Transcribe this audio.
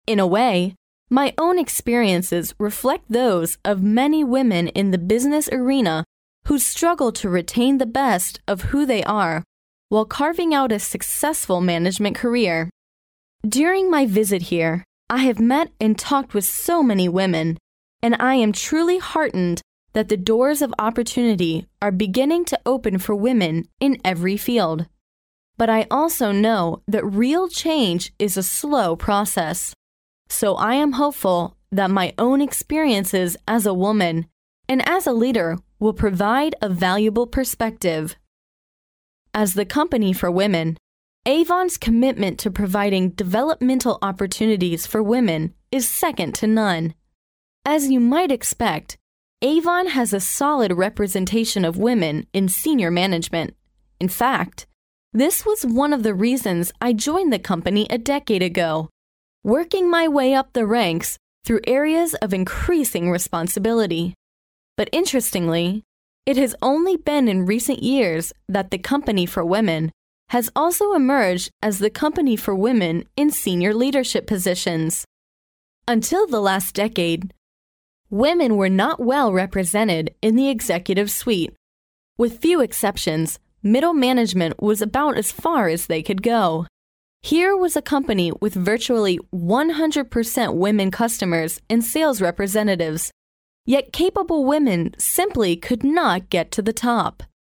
In a way, my own experiences reflect those of many women in the business arena who struggle to retain the best of who they are while carving out a successful management career. During my visit here, I have met and talked with so many women, and I am truly heartened that the doors of opportunity are beginning to open for women in every field. But I also know that real change is a slow process. So I am hopeful that my own experiences as a woman and as a leader will provide a valuable perspective. As the company for women, Avon's commitment to providing developmental opportunities for women is second to none. As you might expect, Avon has a solid representation of women in senior management. In fact, this was one of the reasons I joined the company a decade ago, working my way up the ranks through areas of increasing responsibility. But interestingly, it has only been in recent years that the company for women has also emerged as the company for women in senior leadership positions. Until the last decade, women were not well represented in the executive suite. With few exceptions, middle management was about as far as they could go. Here was a company with virtually 100% women customers and sales representatives, yet capable women simply could not get to the top.